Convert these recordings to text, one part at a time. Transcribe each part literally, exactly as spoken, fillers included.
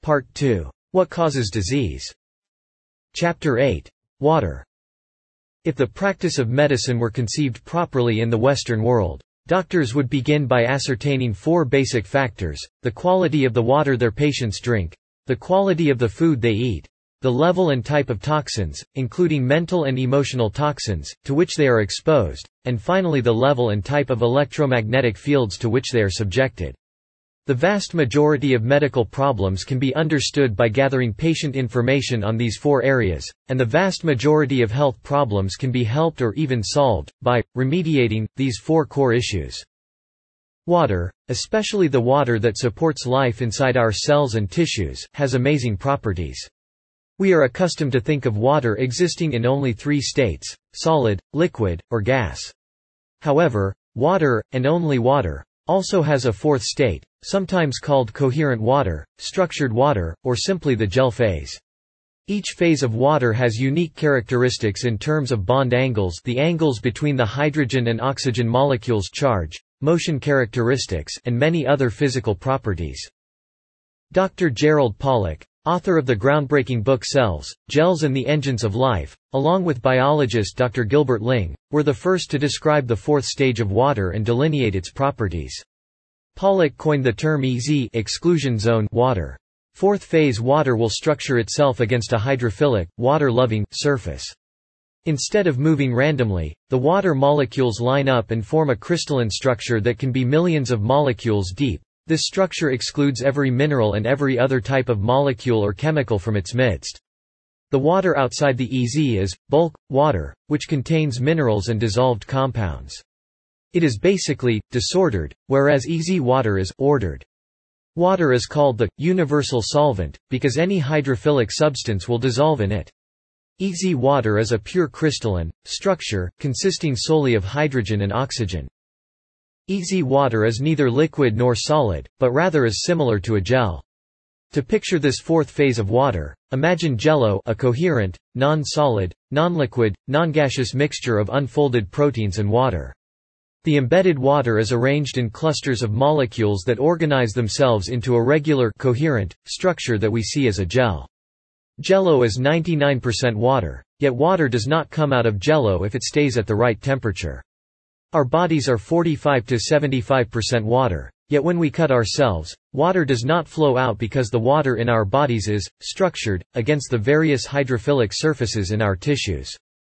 Part two. What causes disease? Chapter eight. Water. If the practice of medicine were conceived properly in the Western world, doctors would begin by ascertaining four basic factors: the quality of the water their patients drink, the quality of the food they eat, the level and type of toxins, including mental and emotional toxins, to which they are exposed, and finally the level and type of electromagnetic fields to which they are subjected. The vast majority of medical problems can be understood by gathering patient information on these four areas, and the vast majority of health problems can be helped or even solved by remediating these four core issues. Water, especially the water that supports life inside our cells and tissues, has amazing properties. We are accustomed to think of water existing in only three states: solid, liquid, or gas. However, water, and only water, also has a fourth state, sometimes called coherent water, structured water, or simply the gel phase. Each phase of water has unique characteristics in terms of bond angles, the angles between the hydrogen and oxygen molecules' charge, motion characteristics, and many other physical properties. Doctor Gerald Pollack, author of the groundbreaking book Cells, Gels and the Engines of Life, along with biologist Doctor Gilbert Ling, were the first to describe the fourth stage of water and delineate its properties. Pollack coined the term E Z exclusion zone water. Fourth phase water will structure itself against a hydrophilic, water-loving, surface. Instead of moving randomly, the water molecules line up and form a crystalline structure that can be millions of molecules deep. This structure excludes every mineral and every other type of molecule or chemical from its midst. The water outside the E Z is bulk water, which contains minerals and dissolved compounds. It is basically disordered, whereas E Z water is ordered. Water is called the universal solvent because any hydrophilic substance will dissolve in it. E Z water is a pure crystalline structure consisting solely of hydrogen and oxygen. E Z water is neither liquid nor solid, but rather is similar to a gel. To picture this fourth phase of water, imagine Jell-O, a coherent, non-solid, non-liquid, non-gaseous mixture of unfolded proteins and water. The embedded water is arranged in clusters of molecules that organize themselves into a regular, coherent, structure that we see as a gel. Jell-O is ninety-nine percent water, yet water does not come out of Jell-O if it stays at the right temperature. Our bodies are forty-five to seventy-five percent water, yet when we cut ourselves, water does not flow out because the water in our bodies is structured against the various hydrophilic surfaces in our tissues.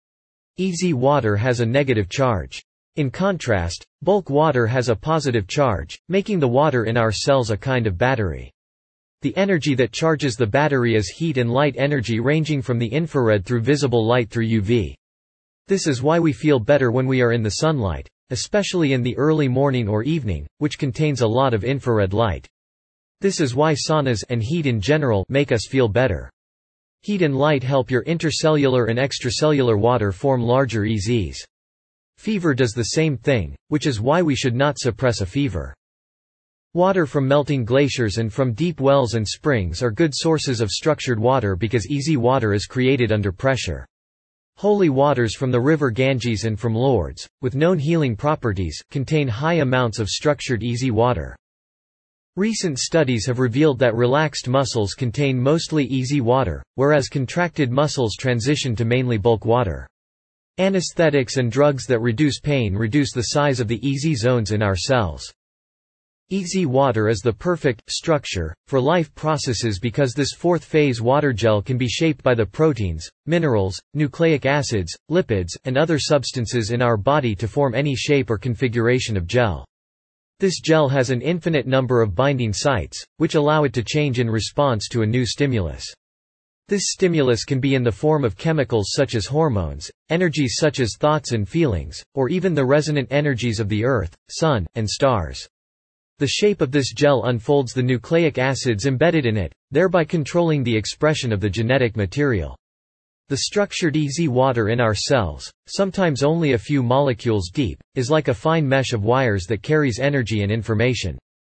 E Z water has a negative charge. In contrast, bulk water has a positive charge, making the water in our cells a kind of battery. The energy that charges the battery is heat and light energy ranging from the infrared through visible light through U V. This is why we feel better when we are in the sunlight, especially in the early morning or evening, which contains a lot of infrared light. This is why saunas and heat in general make us feel better. Heat and light help your intercellular and extracellular water form larger E Zs. Fever does the same thing, which is why we should not suppress a fever. Water from melting glaciers and from deep wells and springs are good sources of structured water because E Z water is created under pressure. Holy waters from the river Ganges and from Lourdes, with known healing properties, contain high amounts of structured E Z water. Recent studies have revealed that relaxed muscles contain mostly E Z water, whereas contracted muscles transition to mainly bulk water. Anesthetics and drugs that reduce pain reduce the size of the E Z zones in our cells. E Z water is the perfect structure for life processes because this fourth phase water gel can be shaped by the proteins, minerals, nucleic acids, lipids, and other substances in our body to form any shape or configuration of gel. This gel has an infinite number of binding sites, which allow it to change in response to a new stimulus. This stimulus can be in the form of chemicals such as hormones, energies such as thoughts and feelings, or even the resonant energies of the Earth, Sun, and stars. The shape of this gel unfolds the nucleic acids embedded in it, thereby controlling the expression of the genetic material. The structured E Z water in our cells, sometimes only a few molecules deep, is like a fine mesh of wires that carries energy and information.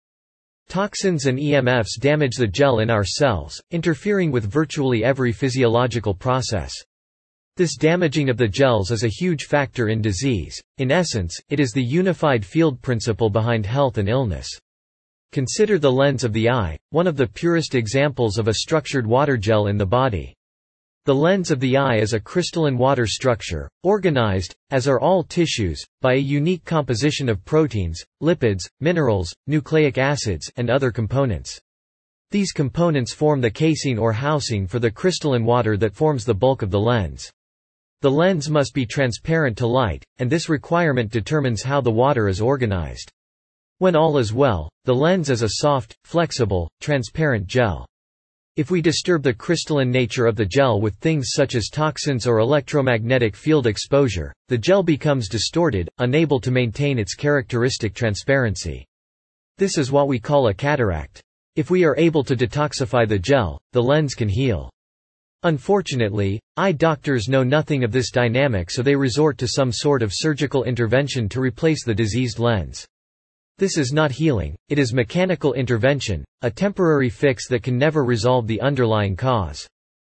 Toxins and E M Fs damage the gel in our cells, interfering with virtually every physiological process. This damaging of the gels is a huge factor in disease. In essence, it is the unified field principle behind health and illness. Consider the lens of the eye, one of the purest examples of a structured water gel in the body. The lens of the eye is a crystalline water structure, organized, as are all tissues, by a unique composition of proteins, lipids, minerals, nucleic acids, and other components. These components form the casing or housing for the crystalline water that forms the bulk of the lens. The lens must be transparent to light, and this requirement determines how the water is organized. When all is well, the lens is a soft, flexible, transparent gel. If we disturb the crystalline nature of the gel with things such as toxins or electromagnetic field exposure, the gel becomes distorted, unable to maintain its characteristic transparency. This is what we call a cataract. If we are able to detoxify the gel, the lens can heal. Unfortunately, eye doctors know nothing of this dynamic, so they resort to some sort of surgical intervention to replace the diseased lens. This is not healing, it is mechanical intervention, a temporary fix that can never resolve the underlying cause.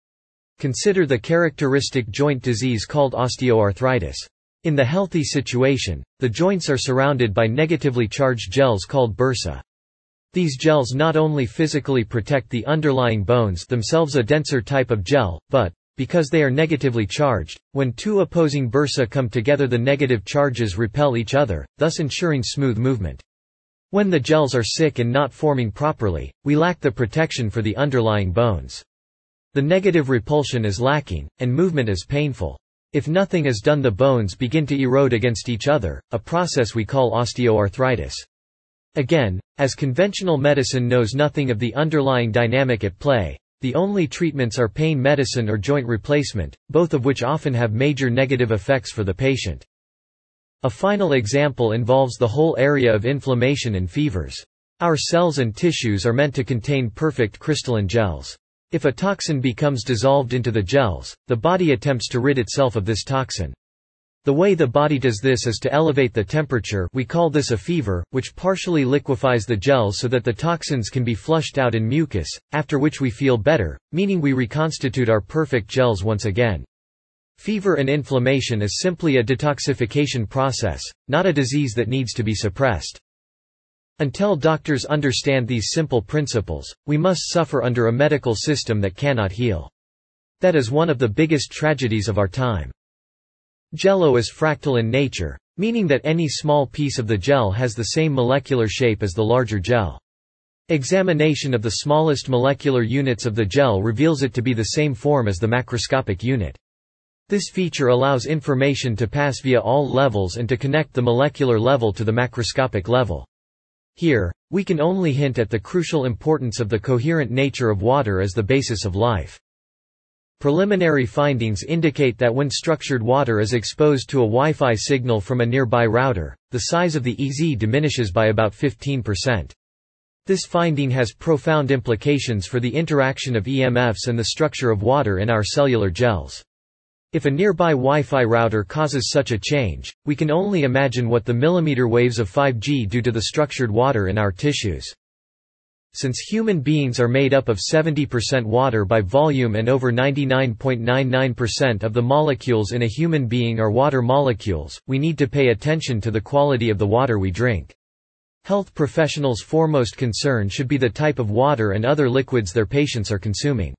Consider the characteristic joint disease called osteoarthritis. In the healthy situation, the joints are surrounded by negatively charged gels called bursa. These gels not only physically protect the underlying bones, themselves a denser type of gel, but, because they are negatively charged, when two opposing bursa come together, the negative charges repel each other, thus ensuring smooth movement. When the gels are sick and not forming properly, we lack the protection for the underlying bones. The negative repulsion is lacking, and movement is painful. If nothing is done, the bones begin to erode against each other, a process we call osteoarthritis. Again, as conventional medicine knows nothing of the underlying dynamic at play, the only treatments are pain medicine or joint replacement, both of which often have major negative effects for the patient. A final example involves the whole area of inflammation and fevers. Our cells and tissues are meant to contain perfect crystalline gels. If a toxin becomes dissolved into the gels, the body attempts to rid itself of this toxin. The way the body does this is to elevate the temperature, we call this a fever, which partially liquefies the gels so that the toxins can be flushed out in mucus, after which we feel better, meaning we reconstitute our perfect gels once again. Fever and inflammation is simply a detoxification process, not a disease that needs to be suppressed. Until doctors understand these simple principles, we must suffer under a medical system that cannot heal. That is one of the biggest tragedies of our time. Jello is fractal in nature, meaning that any small piece of the gel has the same molecular shape as the larger gel. Examination of the smallest molecular units of the gel reveals it to be the same form as the macroscopic unit. This feature allows information to pass via all levels and to connect the molecular level to the macroscopic level. Here, we can only hint at the crucial importance of the coherent nature of water as the basis of life. Preliminary findings indicate that when structured water is exposed to a Wi-Fi signal from a nearby router, the size of the E Z diminishes by about fifteen percent. This finding has profound implications for the interaction of E M Fs and the structure of water in our cellular gels. If a nearby Wi-Fi router causes such a change, we can only imagine what the millimeter waves of five G do to the structured water in our tissues. Since human beings are made up of seventy percent water by volume and over ninety-nine point nine nine percent of the molecules in a human being are water molecules, we need to pay attention to the quality of the water we drink. Health professionals' foremost concern should be the type of water and other liquids their patients are consuming.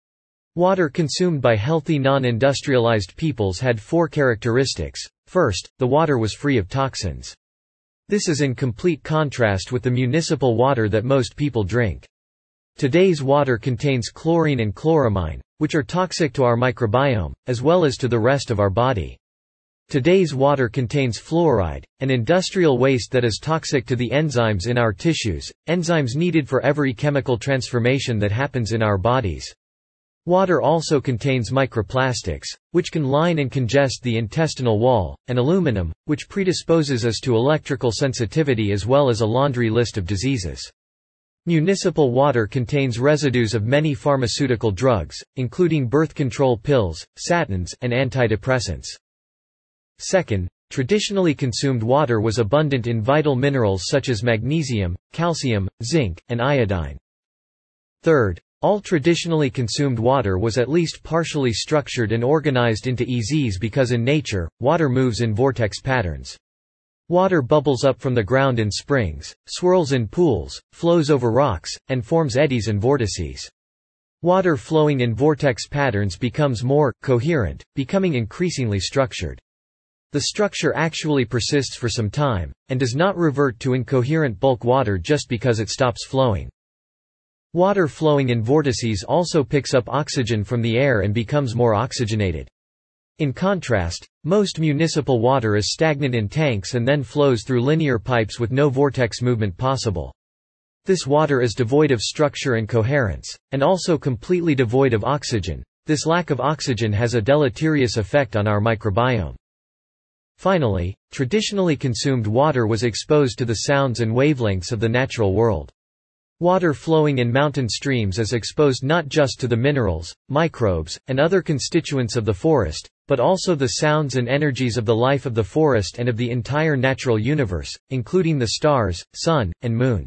Water consumed by healthy non-industrialized peoples had four characteristics. First, the water was free of toxins. This is in complete contrast with the municipal water that most people drink. Today's water contains chlorine and chloramine, which are toxic to our microbiome, as well as to the rest of our body. Today's water contains fluoride, an industrial waste that is toxic to the enzymes in our tissues, enzymes needed for every chemical transformation that happens in our bodies. Water also contains microplastics, which can line and congest the intestinal wall, and aluminum, which predisposes us to electrical sensitivity as well as a laundry list of diseases. Municipal water contains residues of many pharmaceutical drugs, including birth control pills, statins, and antidepressants. Second, traditionally consumed water was abundant in vital minerals such as magnesium, calcium, zinc, and iodine. Third, all traditionally consumed water was at least partially structured and organized into E Zs because in nature, water moves in vortex patterns. Water bubbles up from the ground in springs, swirls in pools, flows over rocks, and forms eddies and vortices. Water flowing in vortex patterns becomes more coherent, becoming increasingly structured. The structure actually persists for some time, and does not revert to incoherent bulk water just because it stops flowing. Water flowing in vortices also picks up oxygen from the air and becomes more oxygenated. In contrast, most municipal water is stagnant in tanks and then flows through linear pipes with no vortex movement possible. This water is devoid of structure and coherence, and also completely devoid of oxygen. This lack of oxygen has a deleterious effect on our microbiome. Finally, traditionally consumed water was exposed to the sounds and wavelengths of the natural world. Water flowing in mountain streams is exposed not just to the minerals, microbes, and other constituents of the forest, but also the sounds and energies of the life of the forest and of the entire natural universe, including the stars, sun, and moon.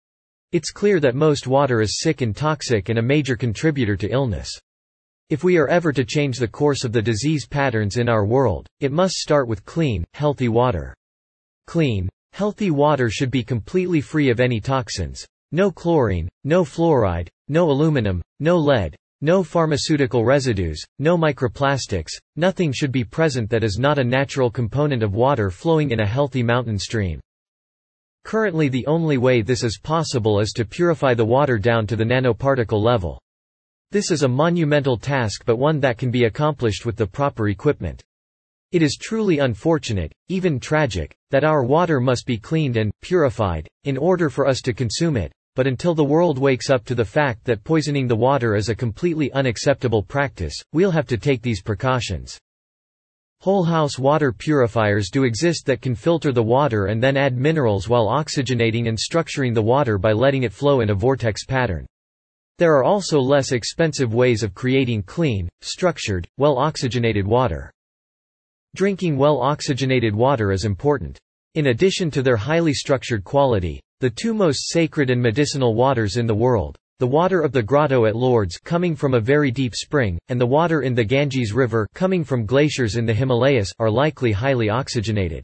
It's clear that most water is sick and toxic and a major contributor to illness. If we are ever to change the course of the disease patterns in our world, it must start with clean, healthy water. Clean, healthy water should be completely free of any toxins. No chlorine, no fluoride, no aluminum, no lead, no pharmaceutical residues, no microplastics, nothing should be present that is not a natural component of water flowing in a healthy mountain stream. Currently, the only way this is possible is to purify the water down to the nanoparticle level. This is a monumental task, but one that can be accomplished with the proper equipment. It is truly unfortunate, even tragic, that our water must be cleaned and purified in order for us to consume it, but until the world wakes up to the fact that poisoning the water is a completely unacceptable practice, we'll have to take these precautions. Whole-house water purifiers do exist that can filter the water and then add minerals while oxygenating and structuring the water by letting it flow in a vortex pattern. There are also less expensive ways of creating clean, structured, well-oxygenated water. Drinking well-oxygenated water is important. In addition to their highly structured quality, the two most sacred and medicinal waters in the world, the water of the grotto at Lourdes coming from a very deep spring, and the water in the Ganges River coming from glaciers in the Himalayas, are likely highly oxygenated.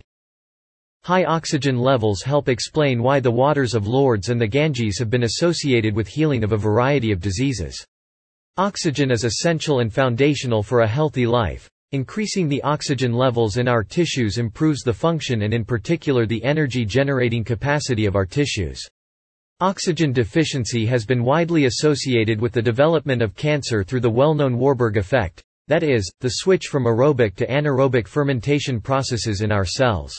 High oxygen levels help explain why the waters of Lourdes and the Ganges have been associated with healing of a variety of diseases. Oxygen is essential and foundational for a healthy life. Increasing the oxygen levels in our tissues improves the function and in particular the energy-generating capacity of our tissues. Oxygen deficiency has been widely associated with the development of cancer through the well-known Warburg effect, that is, the switch from aerobic to anaerobic fermentation processes in our cells.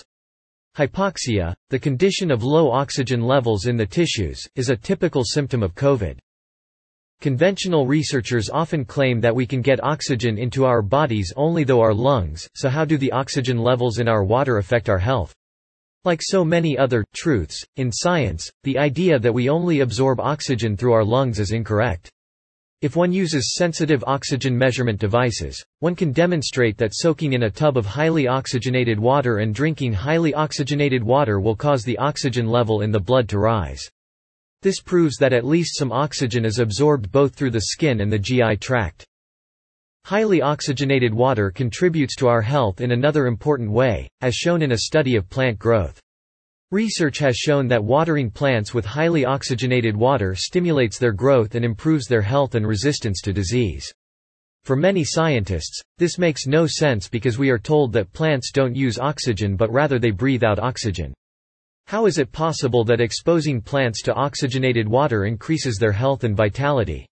Hypoxia, the condition of low oxygen levels in the tissues, is a typical symptom of COVID. Conventional researchers often claim that we can get oxygen into our bodies only through our lungs, so how do the oxygen levels in our water affect our health? Like so many other truths in science, the idea that we only absorb oxygen through our lungs is incorrect. If one uses sensitive oxygen measurement devices, one can demonstrate that soaking in a tub of highly oxygenated water and drinking highly oxygenated water will cause the oxygen level in the blood to rise. This proves that at least some oxygen is absorbed both through the skin and the G I tract. Highly oxygenated water contributes to our health in another important way, as shown in a study of plant growth. Research has shown that watering plants with highly oxygenated water stimulates their growth and improves their health and resistance to disease. For many scientists, this makes no sense because we are told that plants don't use oxygen but rather they breathe out oxygen. How is it possible that exposing plants to oxygenated water increases their health and vitality?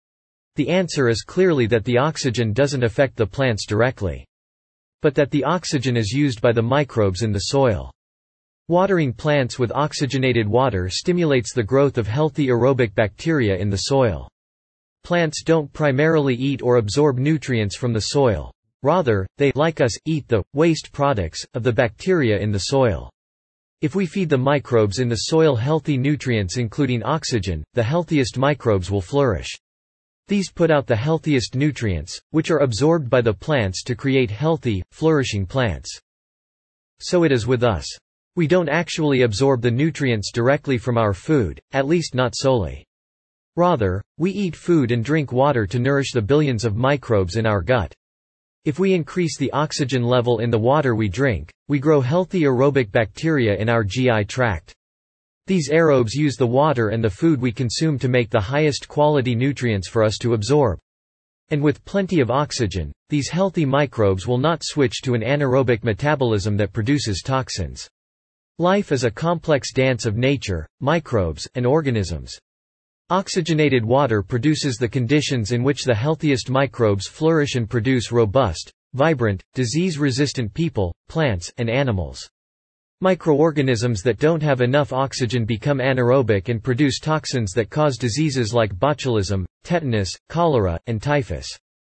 The answer is clearly that the oxygen doesn't affect the plants directly, but that the oxygen is used by the microbes in the soil. Watering plants with oxygenated water stimulates the growth of healthy aerobic bacteria in the soil. Plants don't primarily eat or absorb nutrients from the soil. Rather, they, like us, eat the waste products of the bacteria in the soil. If we feed the microbes in the soil healthy nutrients including oxygen, the healthiest microbes will flourish. These put out the healthiest nutrients, which are absorbed by the plants to create healthy, flourishing plants. So it is with us. We don't actually absorb the nutrients directly from our food, at least not solely. Rather, we eat food and drink water to nourish the billions of microbes in our gut. If we increase the oxygen level in the water we drink, we grow healthy aerobic bacteria in our G I tract. These aerobes use the water and the food we consume to make the highest quality nutrients for us to absorb. And with plenty of oxygen, these healthy microbes will not switch to an anaerobic metabolism that produces toxins. Life is a complex dance of nature, microbes, and organisms. Oxygenated water produces the conditions in which the healthiest microbes flourish and produce robust, vibrant, disease-resistant people, plants, and animals. Microorganisms that don't have enough oxygen become anaerobic and produce toxins that cause diseases like botulism, tetanus, cholera, and typhus.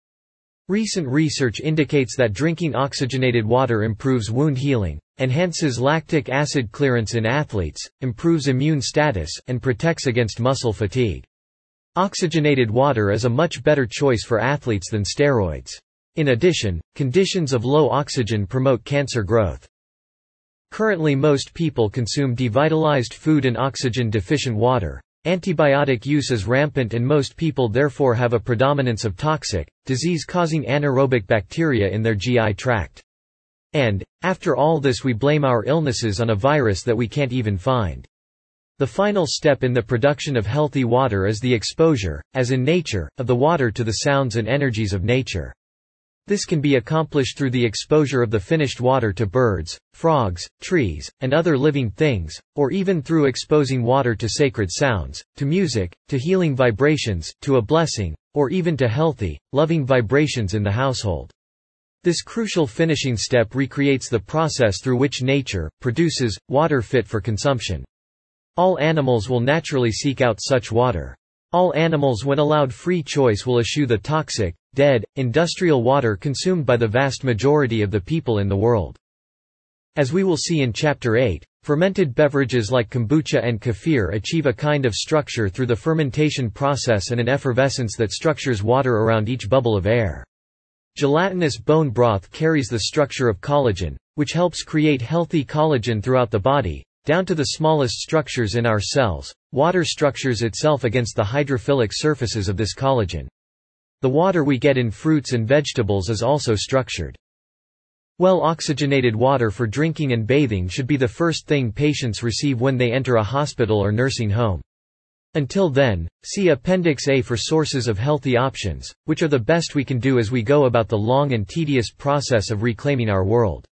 Recent research indicates that drinking oxygenated water improves wound healing, enhances lactic acid clearance in athletes, improves immune status, and protects against muscle fatigue. Oxygenated water is a much better choice for athletes than steroids. In addition, conditions of low oxygen promote cancer growth. Currently most people consume devitalized food and oxygen-deficient water. Antibiotic use is rampant and most people therefore have a predominance of toxic, disease-causing anaerobic bacteria in their G I tract. And, after all this we blame our illnesses on a virus that we can't even find. The final step in the production of healthy water is the exposure, as in nature, of the water to the sounds and energies of nature. This can be accomplished through the exposure of the finished water to birds, frogs, trees, and other living things, or even through exposing water to sacred sounds, to music, to healing vibrations, to a blessing, or even to healthy, loving vibrations in the household. This crucial finishing step recreates the process through which nature produces water fit for consumption. All animals will naturally seek out such water. All animals when allowed free choice will eschew the toxic, dead, industrial water consumed by the vast majority of the people in the world. As we will see in Chapter eight, fermented beverages like kombucha and kefir achieve a kind of structure through the fermentation process and an effervescence that structures water around each bubble of air. Gelatinous bone broth carries the structure of collagen, which helps create healthy collagen throughout the body, down to the smallest structures in our cells. Water structures itself against the hydrophilic surfaces of this collagen. The water we get in fruits and vegetables is also structured. Well-oxygenated water for drinking and bathing should be the first thing patients receive when they enter a hospital or nursing home. Until then, see Appendix A for sources of healthy options, which are the best we can do as we go about the long and tedious process of reclaiming our world.